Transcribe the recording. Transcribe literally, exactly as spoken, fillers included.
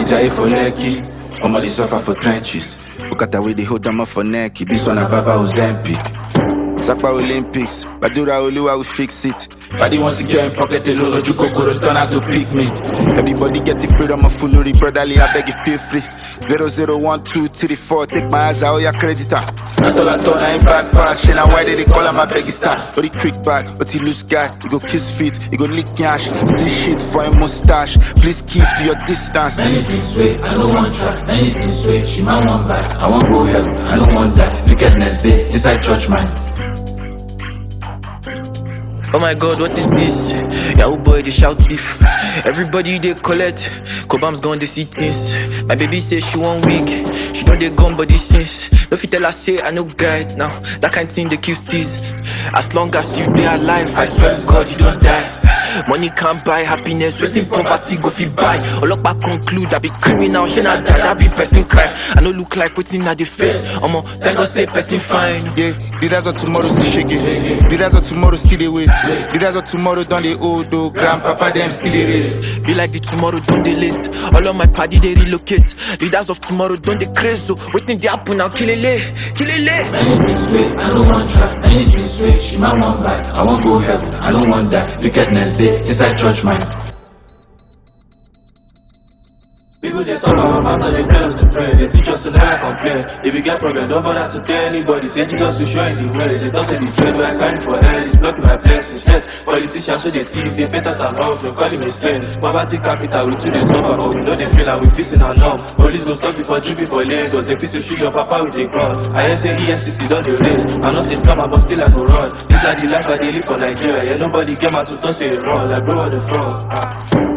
Jai for Lekki, Omo dey suffer for trenches. Look at the way they hold them up for neck. This one a Baba Ozempic. Sakpa Olympics, Badura Oluwa will fix it. Body wants to get in pocket alone, no Jukokoro turn out to pick me. Everybody get the freedom of foolery, brotherly, I beg you feel free. Zero zero one two three four, take my eyes out your creditor. Not all I turn, I ain't bad pass. Shit, now why did they call him my beggy star? But he quick bad, but he loose guy. He go kiss feet, he go lick cash. See shit for a mustache. Please keep your distance. Anything sweet, I don't want try. Anything sweet, she might want back. I want go heaven, I don't want that. Look at next day, inside church mind. Oh my God, what is this? Yahoo boy, they shout thief. Everybody they collect. Cobam's gone, they see things. My baby say she one week. She know they gone body since. No fit tell her say I no guide now. That kind of thing they kill steez. As long as you they alive, I swear to God you don't die. Money can't buy happiness, waiting poverty go fi buy. Olokpa conclude I be criminal, she not that, that be person crime. I no look like waiting at the face. Omo, thank God say person fine. Yeah, the rise of tomorrow still shake it. The rise of tomorrow still they wait. The rise of tomorrow done the old though. Grandpapa them still they race. Be like the tomorrow don't they late. All of my party they relocate. Leaders of tomorrow don't they crazy. So waiting they happen now, kill it late, kill it late. Anything sweet, I don't want try. Anything sweet, she might want back. I want go heaven, I don't want that. Look at next day, inside church mind. People they suffer our past and they tell us to pray. They teach us to never complain. If you get problem, don't bother to tell anybody. Say Jesus will show you the way. They don't say the trade where I carry for hell is blocking my blessings. Yes, politicians so they thief, they better than off. You call him a saint. Poverty capital, we too they suffer, but we know they feel and we facing our numb. Police go stop before dripping for Lagos. They fit to shoot your papa with a gun. I hear say E F C C don't they raid. I'm not this scammer, but still I go run. This like the life I they live for Nigeria. Yeah, nobody came out to talk say it wrong. Like bro, what the fraud. Ah.